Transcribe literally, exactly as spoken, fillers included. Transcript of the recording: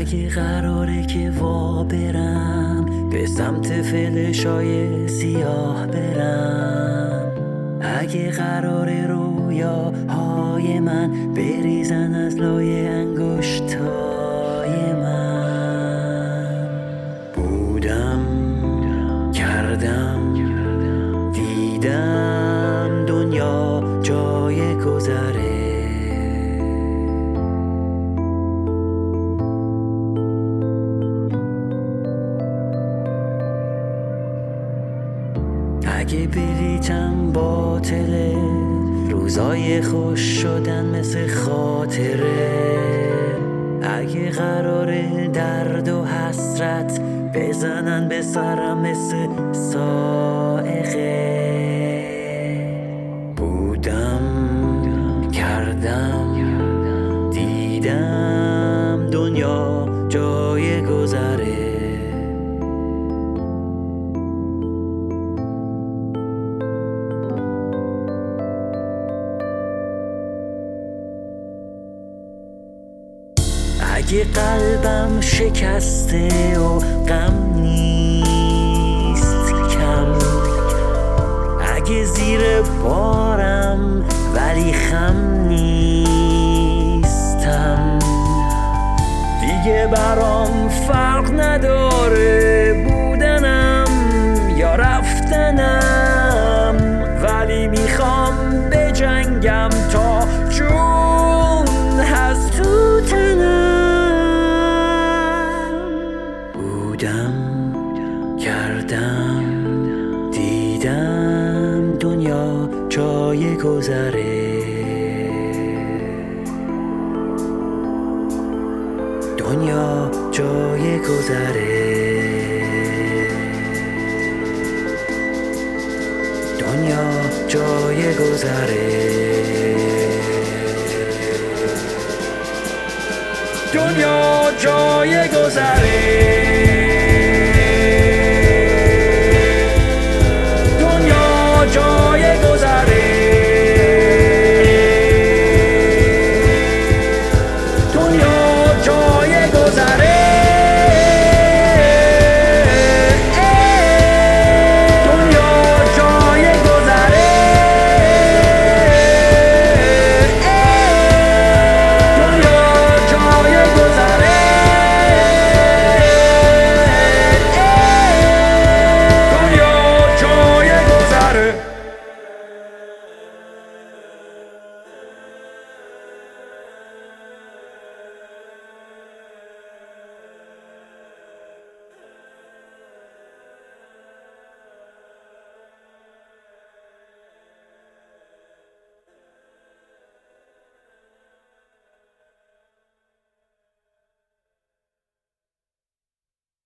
اگه قراره که وا برم به سمت فلشای سیاه برم، اگه قراره رویاهای من بریزن از لای انگشتای من، بودم کردم دیدم دنیا جای گذره. اگه بلیتم باطله، روزای خوش شدن مثل خاطره، اگه قراره درد و حسرت بزنن به سرم مثل صاعقه، بودم کردم دیدم دنیا جای گذره. اگه قلبم شکسته و غم نیست کم، اگه زیر بارم ولی خم نیستم، دیگه برام فرق نداره بودنم یا رفتنم، ولی میخوام بجنگم تا جون هست تو تنم. بودم کردم دیدم دنیا جای گذره، دنیا جای گذره، دنیا جای گذره، دنیا جای گذره.